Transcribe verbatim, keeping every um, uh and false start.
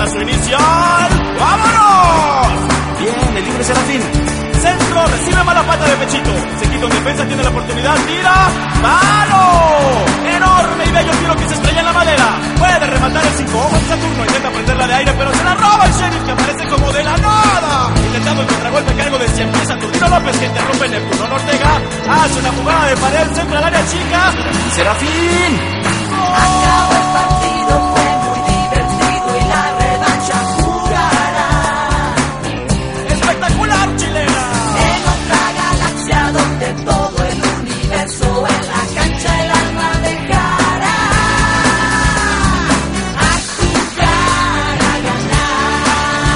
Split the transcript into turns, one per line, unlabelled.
para su inicial. ¡Vámonos! Bien, el libre Serafín. Centro, recibe mala pata de pechito. Se quita en defensa, tiene la oportunidad, tira. ¡Mano! Enorme y bello tiro que se estrella en la madera. Puede rematar el cinco ojos Saturno. Intenta prenderla de aire, pero se la roba el Sheriff, que aparece como de la nada. Intentando el contragolpe a cargo de siempre Saturnino López, que interrumpe Neptuno Ortega. Hace una jugada de pared, centro al área chica. Serafín. ¡Oh!